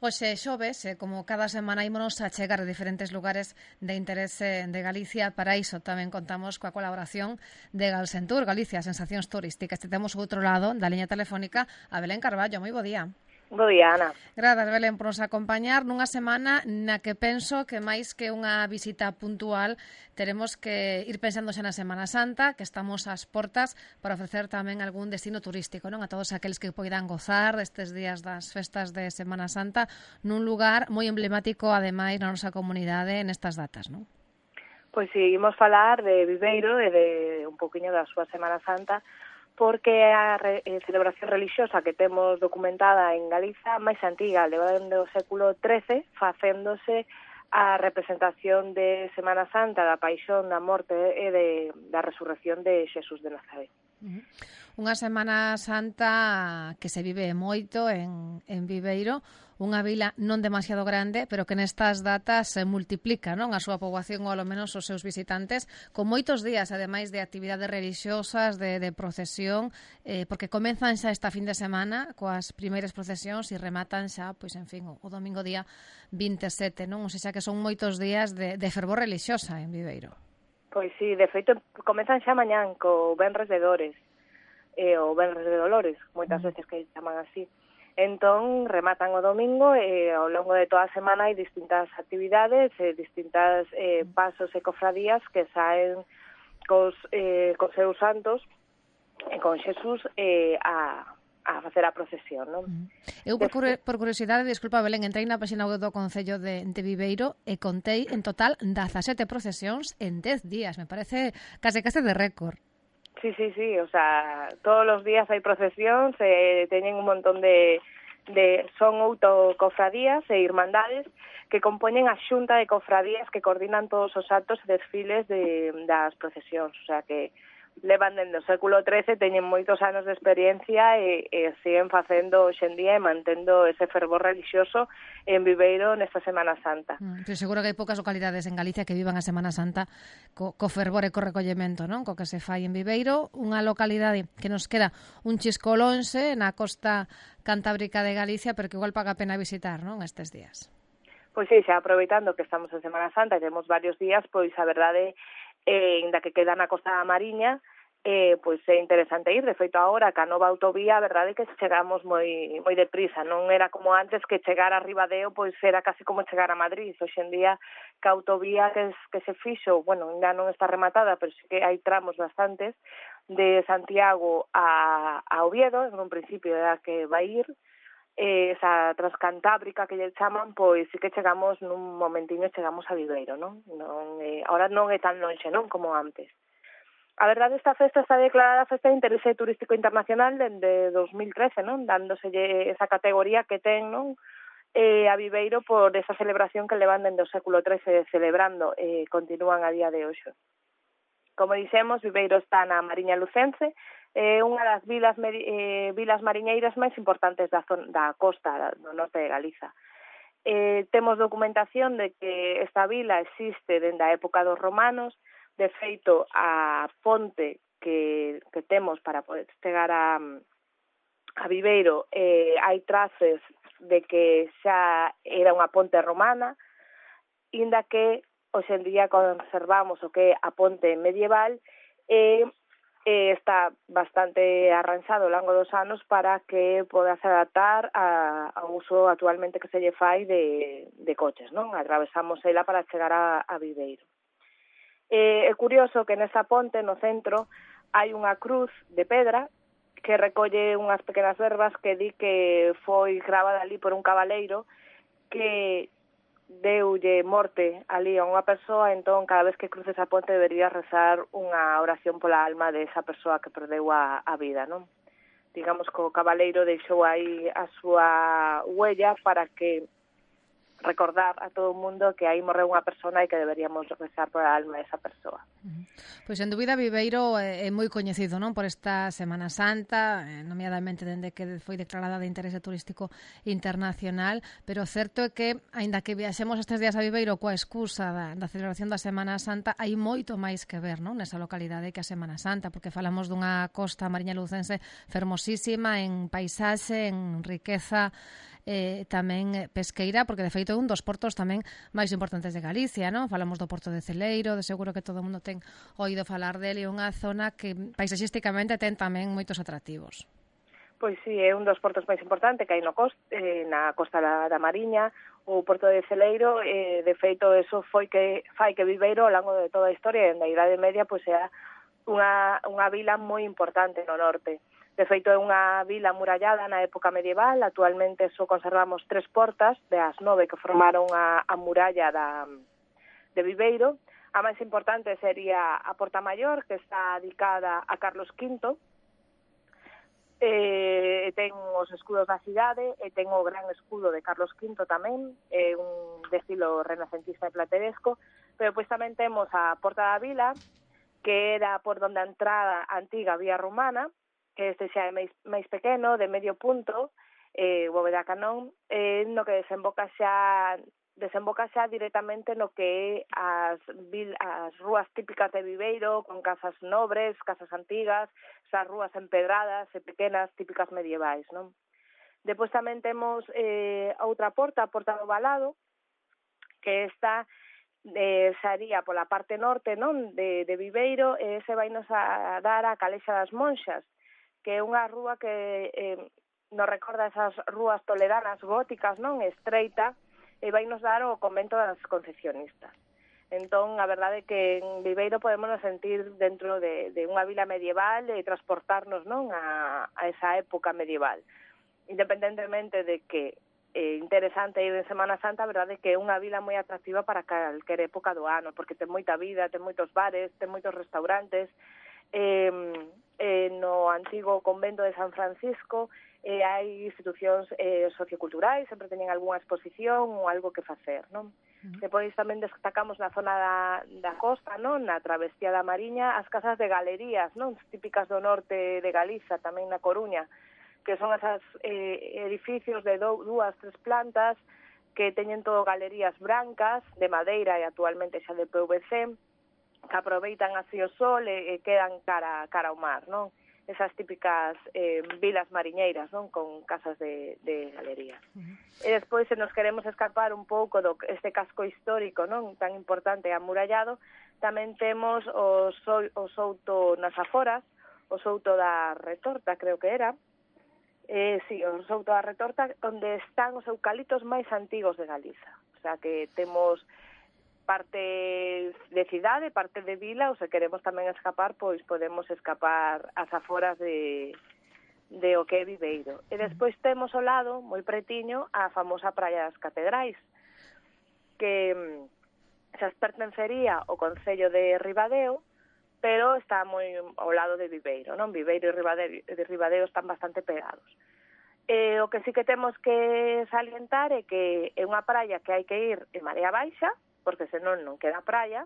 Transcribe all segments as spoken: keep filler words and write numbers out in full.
Hoxe xoves, e como cada semana ímonos a chegar a diferentes lugares de interese de Galicia. Para iso tamén contamos coa colaboración de Galsentur, Galicia, Sensacións Turísticas. E temos o outro lado da liña telefónica a Belén Carballo. Moi bo día. Bo día, Ana. Grazas, Belén, por nos acompañar nunha semana na que penso que máis que unha visita puntual teremos que ir pensando xa na Semana Santa, que estamos ás portas, para ofrecer tamén algún destino turístico, non? A todos aqueles que poidan gozar destes días das festas de Semana Santa nun lugar moi emblemático, ademais, na nosa comunidade nestas datas, non? Pois si, imos falar de Viveiro e de un poquinho da súa Semana Santa, porque é a re, eh, celebración religiosa que temos documentada en Galiza máis antiga, leva dende o século trece, facéndose a representación de Semana Santa, da paixón, da morte e de, da resurrección de Xesús de Nazaret. Uh-huh. Unha Semana Santa que se vive moito en, en Viveiro, unha vila non demasiado grande, pero que nestas datas se multiplica, non? A súa poboación, ou ao menos os seus visitantes, con moitos días, ademais de actividades religiosas, de, de procesión, eh, porque comenzan xa esta fin de semana coas primeiras procesións e rematan xa, pois en fin, o, o domingo día vinte e sete, non? Ou seja, que son moitos días de, de fervor religiosa en Viveiro. Pois sí, de feito, comezan xa mañán co Venres de Dores, eh, o Venres de Dolores, moitas mm. veces que chaman así. Entón, rematan o domingo e ao longo de toda a semana hai distintas actividades e distintas eh, pasos e cofradías que saen cos, eh, cos seus santos e con Xesús eh, a, a facer a procesión, non? Eu, por, cur por curiosidade, disculpa, Belén, entrei na página web do Concello de, de Viveiro e contei en total dezasete procesións en dez días. Me parece case case de récord. Sí, sí, sí, o sea, todos os días hai procesións, eh, teñen un montón de, de son oito cofradías e irmandades que compoñen a xunta de cofradías que coordinan todos os actos e desfiles de, das procesións, o sea que levan dende o século trece, teñen moitos anos de experiencia e, e siguen facendo hoxe en día e mantendo ese fervor religioso en Viveiro nesta Semana Santa. Mm, pero seguro que hai poucas localidades en Galicia que vivan a Semana Santa co, co fervor e co recollemento, non? Co que se fai en Viveiro, unha localidade que nos queda un chisco lonxe na costa cantábrica de Galicia, pero que igual paga a pena visitar, non? Estes días. Pois sí, xa aproveitando que estamos en Semana Santa e temos varios días, pois a verdade eh, ainda que queda na Costa da Mariña, eh, pois é interesante ir. De feito, agora, ca nova autovía, a verdade é que chegamos moi moi deprisa. Non era como antes que chegar a Ribadeo, pois era casi como chegar a Madrid. Hoxe en día, ca autovía que, es, que se fixo, bueno, ainda non está rematada, pero sí que hai tramos bastantes, de Santiago a, a Oviedo, en un principio era que vai ir, eh, esa transcantábrica que lle chaman, pois sí que chegamos nun momentiño, chegamos a Viveiro, non? non eh, ahora non é tan lonxe, non, como antes. A verdade, esta festa está declarada Festa de Interese Turístico Internacional dende dos mil trece, non? Dándoselle esa categoría que ten, non? Eh, a Viveiro por esa celebración que levan dende o século trece celebrando e eh, continúan a día de hoxe. Como dixemos, Viveiro está na Mariña Lucense, é eh, unha das vilas, eh, vilas mariñeiras máis importantes da, zona, da costa do norte de Galiza. Eh, temos documentación de que esta vila existe dende a época dos romanos. De feito, a ponte que, que temos para poder chegar a, a Viveiro, eh, hai traces de que xa era unha ponte romana, inda que hoxe en día conservamos o que é a ponte medieval e eh, está bastante arranxado ao longo dos anos para que poda se adaptar a, ao uso actualmente que se lle fai de, de coches, non? Atravesamos ela para chegar a, a Viveiro. Eh, é curioso que nesa ponte, no centro, hai unha cruz de pedra que recolle unhas pequenas verbas que di que foi gravada ali por un cabaleiro que deulle morte ali a unha persoa, entón cada vez que cruces a ponte deberías rezar unha oración pola alma de esa persoa que perdeu a, a vida, non? Digamos que o cabaleiro deixou aí a súa huella para que recordar a todo o mundo que aí morreu unha persona e que deberíamos rezar por a alma desa persoa. Uh-huh. Pois, en dúbida, Viveiro é, é moi coñecido, non, por esta Semana Santa, eh, nomeadamente dende que foi declarada de interese turístico internacional, pero o certo é que, aínda que viaxemos estes días a Viveiro coa excusa da, da celebración da Semana Santa, hai moito máis que ver, non, nesa localidade que a Semana Santa, porque falamos dunha costa mariña lucense fermosísima en paisaxe, en riqueza eh, tamén pesqueira, porque de feito é un dos portos tamén máis importantes de Galicia, non? Falamos do porto de Celeiro, de seguro que todo o mundo ten oído falar dele, é unha zona que paisaxísticamente ten tamén moitos atractivos. Pois sí, é un dos portos máis importantes que hai no costa, eh, na costa da, da Mariña, o porto de Celeiro, eh, de feito, eso foi que fai que Viveiro, ao longo de toda a historia, en da Idade Media, pois sea unha, unha vila moi importante no norte. De feito, é unha vila amurallada na época medieval, actualmente só conservamos tres portas, de as nove que formaron a, a muralla da, de Viveiro. A máis importante sería a Porta Maior, que está dedicada a Carlos quinto, Eh, ten os escudos da cidade e ten o gran escudo de Carlos quinto tamén, é eh, un de estilo renacentista e plateresco, pero pois tamén temos a Porta da Vila, que era por donde a entrada a antiga vía romana, que este xa é máis, máis pequeno, de medio punto, eh, bóveda canón, eh, no que desemboca xa desemboca xa directamente no que é as, vil, as rúas típicas de Viveiro, con casas nobres, casas antigas, esas rúas empedradas e pequenas típicas medievais, non? Depois tamén temos eh, outra porta, a Porta do Valado, que esta eh, sería pola parte norte, non, de, de Viveiro, e se vai nos a dar a Calexa das Monxas, que é unha rúa que eh, nos recorda esas rúas toledanas góticas, non, estreita, e vai nos dar o convento das Concepcionistas. Entón, a verdade é que en Viveiro podemos nos sentir dentro de, de unha vila medieval e transportarnos, non, a, a esa época medieval. Independentemente de que é interesante ir en Semana Santa, a verdade é que é unha vila moi atractiva para calquer época do ano, porque ten moita vida, ten moitos bares, ten moitos restaurantes. Eh, eh, no antigo convento de San Francisco eh, hai institucións eh, socioculturais, sempre teñen algunha exposición ou algo que facer, non? Uh-huh. Depois tamén destacamos na zona da, da costa, non? Na travesía da Mariña, as casas de galerías, non? Típicas do norte de Galiza, tamén na Coruña, que son esas eh, edificios de do, dúas, tres plantas, que teñen todo galerías brancas, de madeira e actualmente xa de P V C, que aproveitan así o sol e, e quedan cara, cara ao mar, non? Esas típicas eh, vilas mariñeiras, non, con casas de, de galería. Uh-huh. E despois, se nos queremos escapar un pouco do este casco histórico, non, tan importante e amurallado, tamén temos o, so, o souto nas aforas, o souto da Retorta, creo que era, eh, sí, o souto da Retorta, onde están os eucaliptos máis antigos de Galiza. O sea, que temos parte de cidade, parte de vila, ou se queremos tamén escapar, pois podemos escapar ás aforas de, de o que é Viveiro. E despois temos ao lado, moi pretiño, a famosa Praia das Catedrais, que xa pertencería ao Concello de Ribadeo, pero está moi ao lado de Viveiro, non? Viveiro e Ribadeo, de Ribadeo están bastante pegados. Eh, o que sí que temos que salientar é que é unha praia que hai que ir en marea baixa, porque senón non queda praia.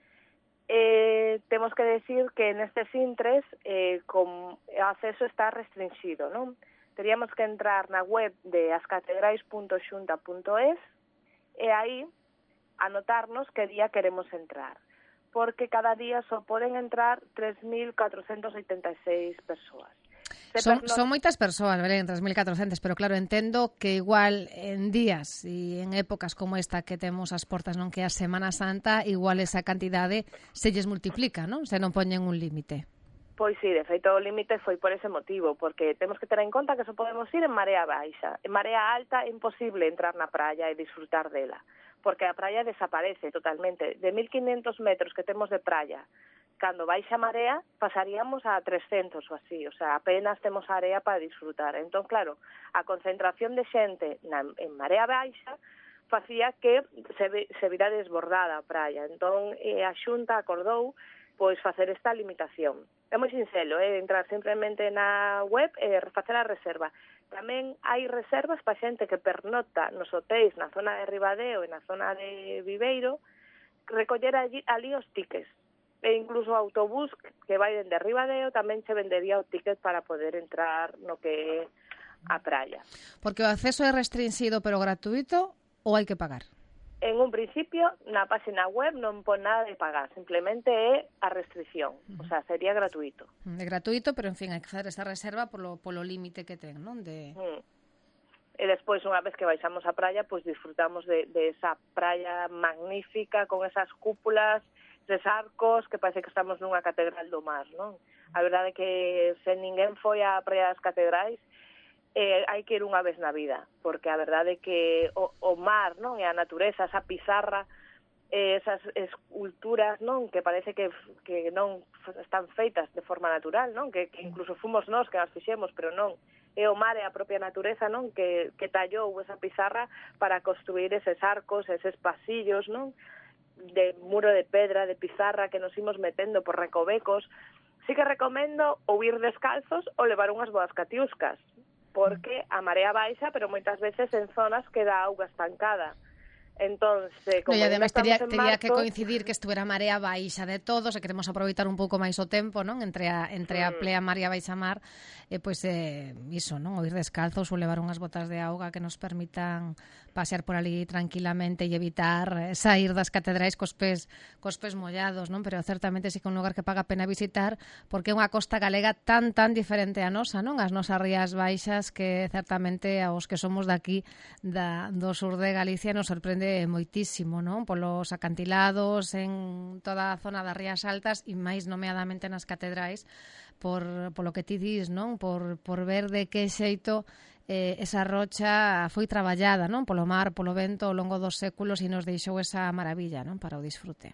Eh, temos que decir que nestes intres eh, con, o acceso está restringido, non? Teríamos que entrar na web de ascatedrais punto xunta punto es e aí anotarnos que día queremos entrar, porque cada día só poden entrar tres mil catrocentas oitenta e seis persoas. Son, son moitas persoas, Belén, tres mil catrocentas, pero claro, entendo que igual en días e en épocas como esta que temos as portas, non, que a Semana Santa, igual esa cantidade se lles multiplica, non? Se non poñen un límite. Pois sí, de feito o límite foi por ese motivo, porque temos que ter en conta que só podemos ir en marea baixa. En marea alta é imposible entrar na praia e disfrutar dela, porque a praia desaparece totalmente. De mil quinhentos metros que temos de praia, cando baixa a marea, pasaríamos a trescentos ou así, o sea, apenas temos area para disfrutar. Entón, claro, a concentración de xente na, en marea baixa facía que se, se vira desbordada a praia. Entón, eh, a Xunta acordou pois facer esta limitación. É moi sinxelo, eh, entrar simplemente na web e facer a reserva. Tamén hai reservas para xente que pernota nos hotéis na zona de Ribadeo e na zona de Viveiro, recoller allí, ali os tickets. E incluso o autobús que vai dende Ribadeo tamén se vendería o ticket para poder entrar no que é a praia. Porque o acceso é restringido pero gratuito ou hai que pagar? En un principio, na página web non pon nada de pagar, simplemente é a restricción, uh-huh. O sea, sería gratuito. É gratuito, pero en fin, hai que facer esa reserva polo, polo límite que ten, non? De... Mm. e despois, unha vez que baixamos a praia, pois disfrutamos de, de esa praia magnífica, con esas cúpulas, eses arcos, que parece que estamos nunha catedral do mar, non? A verdade é que se ninguén foi á praia das catedrais, eh, hai que ir unha vez na vida, porque a verdade é que o, o mar, non? E a natureza, esa pizarra, eh, esas esculturas, non? Que parece que, que non están feitas de forma natural, non? Que, que incluso fomos nós que as fixemos, pero non. É o mar e a propia natureza, non? Que, que tallou esa pizarra para construir eses arcos, eses pasillos, non? De muro de pedra, de pizarra, que nos imos metendo por recovecos. Sí que recomendo ou ir descalzos ou levar unhas boas catiuscas, porque a marea baixa, pero moitas veces en zonas queda auga estancada. Entón, como no, e ademais tería, tería marzo, que coincidir que estuvera a marea baixa de todos e queremos aproveitar un pouco máis o tempo, non? Entre a, entre a plea mar e a baixa mar, e pois eh, iso, non? O ir descalzos ou levar unhas botas de auga que nos permitan pasear por ali tranquilamente e evitar sair das catedrais cos pés, cos pés mollados, non? Pero certamente sí que é un lugar que paga a pena visitar, porque é unha costa galega tan, tan diferente a nosa, non? As nosas rías baixas, que certamente aos que somos daqui da, do sur de Galicia nos sorprende moitísimo, non? Polos acantilados en toda a zona das Rías Altas e máis nomeadamente nas catedrais, por polo que ti dis, non? Por, por ver de que xeito eh, esa rocha foi traballada, non? Polo mar, polo vento ao longo dos séculos e nos deixou esa maravilla, non? Para o disfrute.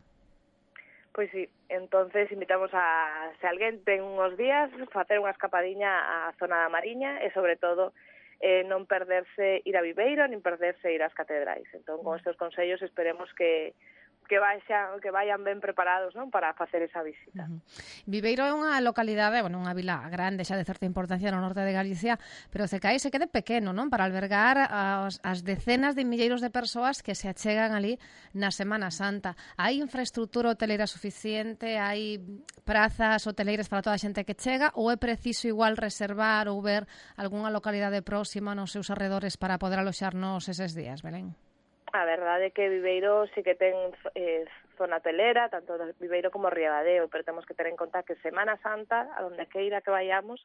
Pois sí, entonces invitamos a, se alguén ten uns días, facer unha escapadiña á zona da Mariña e sobre todo eh, non perderse ir a Viveiro, nin perderse ir ás catedrais. Entón, con estes consellos esperemos que que vayan, que vayan ben preparados, non, para facer esa visita. Uh-huh. Viveiro é unha localidade, bueno, unha vila grande, xa de certa importancia no norte de Galicia, pero Cecai se quede pequeno, non, para albergar as, as decenas de milleiros de persoas que se achegan ali na Semana Santa. Hai infraestrutura hoteleira suficiente, hai prazas hoteleiras para toda a xente que chega, ou é preciso igual reservar ou ver algunha localidade próxima nos seus arredores para poder aloxarnos eses días, Belén? A verdade é que Viveiro sí que ten eh, zona hotelera, tanto Viveiro como Riabadeo, pero temos que ter en conta que Semana Santa, a donde queira que vayamos,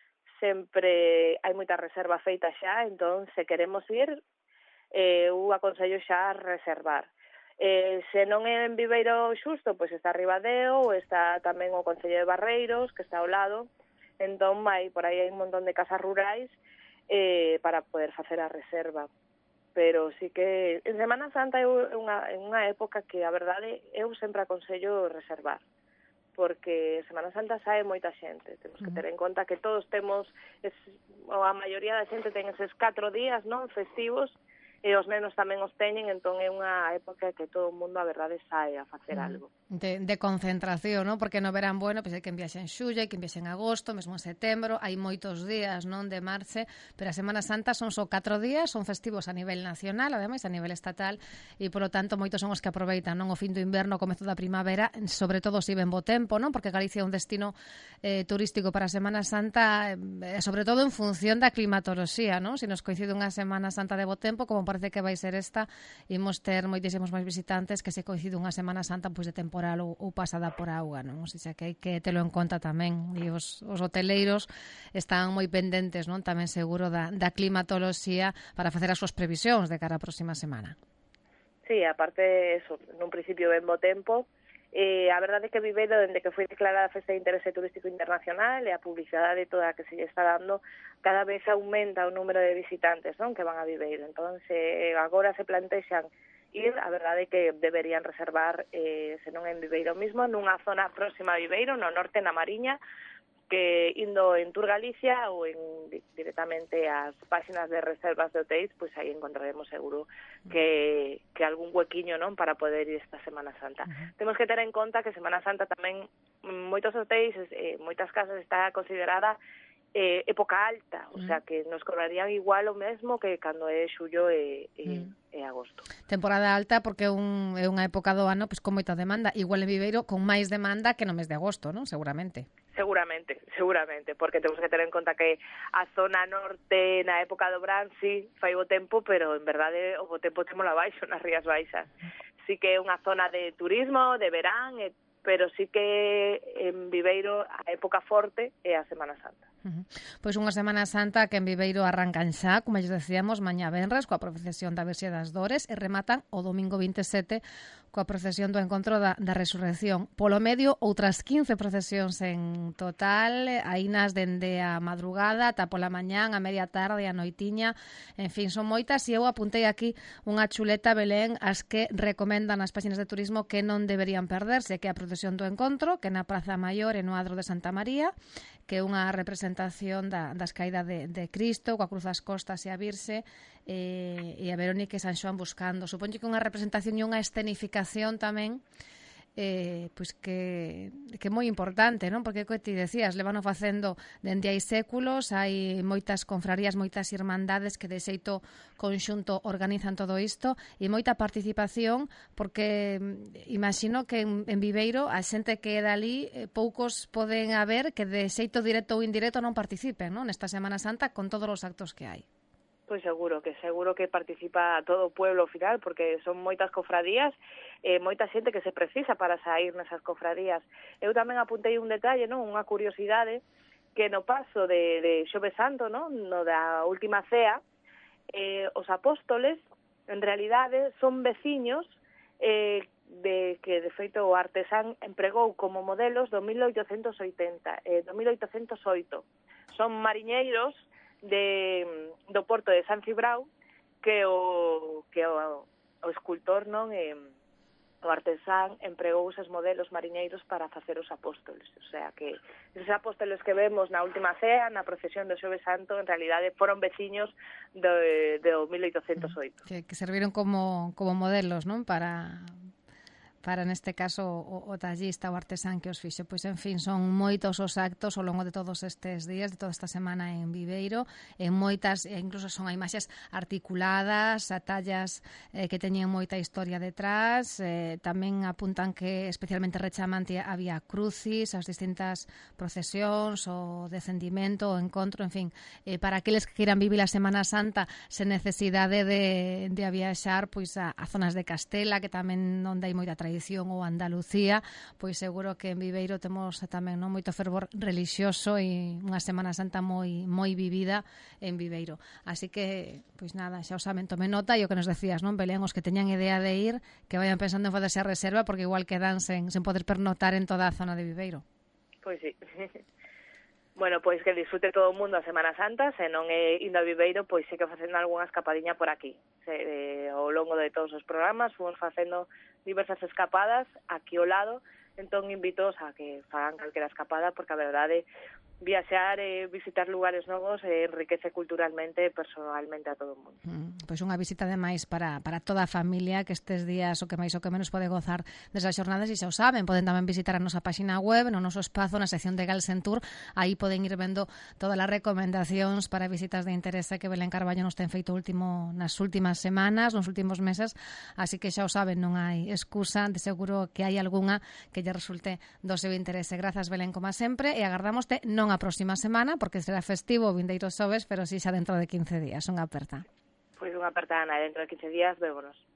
sempre hai moita reserva feita xa, entón, se queremos ir, eh, eu aconsello xa reservar. Eh, se non é en Viveiro xusto, pois está Ribadeo, ou está tamén o Concello de Barreiros, que está ao lado, entón, hai, por aí hai un montón de casas rurais eh, para poder facer a reserva. Pero sí que en Semana Santa é unha, unha época que a verdade eu sempre aconsello reservar, porque Semana Santa sae moita xente, temos que ter en conta que todos temos, es, ou a maioría da xente ten eses catro días, non, festivos, e os nenos tamén os teñen, entón é unha época que todo o mundo a verdade sae a facer algo. De, de concentración, non? Porque no verán, bueno, pois hai quen viaxe en xullo, hai quen viaxe en agosto, mesmo en setembro, hai moitos días, non, de marche, pero a Semana Santa son só catro días, son festivos a nivel nacional, ademais a nivel estatal, e polo tanto moitos son os que aproveitan, non, o fin do inverno, o comezo da primavera, sobre todo se ven bo tempo, non? Porque Galicia é un destino eh, turístico para a Semana Santa, eh, sobre todo en función da climatoloxía, non? Se nos coincide unha Semana Santa de bo tempo, como parece que vai ser esta, imos ter moitísimos máis visitantes que se coincide unha Semana Santa pois de temporada ou, ou pasada por auga, non? O sea, que hai que telo en conta tamén, e os, os hoteleiros están moi pendentes, non? Tamén seguro da, da climatoloxía para facer as súas previsións de cara á próxima semana. Sí, aparte, eso, nun principio ben bo tempo. Eh, a verdade é que Viveiro, dende que foi declarada Festa de Interese Turístico Internacional, e a publicidade toda que se lle está dando, cada vez aumenta o número de visitantes, non, que van a Viveiro. Entón, se agora se plantexan ir, a verdade é que deberían reservar, eh, se non en Viveiro mismo, nunha zona próxima a Viveiro, no norte, na Mariña, que indo en Tour Galicia ou en directamente as páxinas de reservas de hotéis, pois aí encontraremos seguro que, que algún huequiño, non, para poder ir esta Semana Santa. Uh-huh. Temos que ter en conta que Semana Santa tamén moitos hotéis, eh, moitas casas está considerada eh, época alta, o mm. sea que nos cobrarían igual o mesmo que cando é xullo e, e, mm. e agosto. Temporada alta porque é, un, é unha época do ano pois, con moita demanda, igual en Viveiro con máis demanda que no mes de agosto, non? Seguramente. Seguramente, seguramente, porque temos que ter en conta que a zona norte na época do verán sí fai bo tempo, pero en verdade o bo tempo temos la baixo nas Rías Baixas. Sí que é unha zona de turismo, de verán, pero sí que en Viveiro a época forte é a Semana Santa. Uh-huh. Pois unha Semana Santa que en Viveiro arrancan xa, como lles decíamos, mañá venres coa procesión da Virxe das Dores e rematan o domingo vinte e sete coa procesión do Encontro da, da Resurrección. Polo medio, outras quince procesións en total, ainas dende a madrugada ata pola mañán, a media tarde, a noitiña, en fin, son moitas, e eu apuntei aquí unha chuleta, Belén, as que recomendan as páxinas de turismo que non deberían perderse, que é a procesión do Encontro, que na Praza Maior e no Adro de Santa María, que é unha representación da, das caídas de, de Cristo, coa cruz das costas e a Virxe, e, e a Verónica e San Xoán buscando. Supongo que unha representación e unha escenificación tamén, eh, pois que, que é moi importante, non? Porque, como ti decías, levano facendo dende hai séculos, hai moitas confrarías, moitas irmandades que de xeito conxunto organizan todo isto, e moita participación, porque imagino que en, en Viveiro a xente que é dali, eh, poucos poden haber que de xeito directo ou indirecto non participen, non? Nesta Semana Santa con todos os actos que hai. Pois seguro, que seguro que participa todo o pueblo ao final, porque son moitas cofradías e eh, moita xente que se precisa para sair nesas cofradías. Eu tamén apuntei un detalle, non, unha curiosidade, que no paso de, de Xoves Santo, non, no da última cea, eh, os apóstoles, en realidade, son veciños eh, de que, de feito, o artesán empregou como modelos do mil oitocentos oitenta, eh, do mil oitocentos oito. Son mariñeiros de do porto de San Cibrao que o que o, o escultor, non, e o artesán empregou esos modelos mariñeiros para facer os apóstoles. O sea que esos apóstoles que vemos na última cea, na procesión do Xoves Santo, en realidade foron veciños do, do mil oitocentos oito. Que, que serviron como, como modelos, non, para... para neste caso o, o tallista, o artesán que os fixo. Pois, en fin, son moitos os actos ao longo de todos estes días, de toda esta semana en Viveiro, e moitas, e incluso son a imaxes articuladas, a tallas eh, que teñen moita historia detrás, eh, tamén apuntan que especialmente rechamante había crucis, as distintas procesións, o descendimento, o encontro, en fin, eh, para aqueles que queiran vivir a Semana Santa sen necesidade de, de a viaxar pois a, a zonas de Castela, que tamén onde hai moita tradición, ou Andalucía, pois seguro que en Viveiro temos tamén, non, moito fervor relixioso e unha Semana Santa moi moi vivida en Viveiro. Así que, pois nada, xa o saben, tome nota, e o que nos decías, non, Belén, os que teñan idea de ir, que vayan pensando en facerse a reserva, porque igual quedan sen, sen poder pernotar en toda a zona de Viveiro. Pois sí. Bueno, pois que disfrute todo o mundo a Semana Santa, se non é indo a Viveiro, pois sí que facendo algunha escapadinha por aquí. Se, eh, ao longo de todos os programas fomos facendo diversas escapadas aquí ao lado, entón invitos a que fagan calquera escapada, porque a verdade viaxar e visitar lugares novos eh, enriquece culturalmente e personalmente a todo o mundo. Mm, pois unha visita ademais para, para toda a familia, que estes días o que máis o que menos pode gozar desas xornadas, e xa o saben, poden tamén visitar a nosa páxina web, no noso espazo, na sección de Galsen Tour, aí poden ir vendo todas as recomendacións para visitas de interese que Belén Carballo nos ten feito último nas últimas semanas, nos últimos meses, así que xa o saben, non hai excusa, de seguro que hai algunha que lle resulte do seu interese. Grazas, Belén, como sempre, e agardámoste non a próxima semana, porque será festivo o vindeiro xoves, pero si xa dentro de quince días. Unha aperta. Pois unha aperta, Ana, dentro de quince días, vémonos.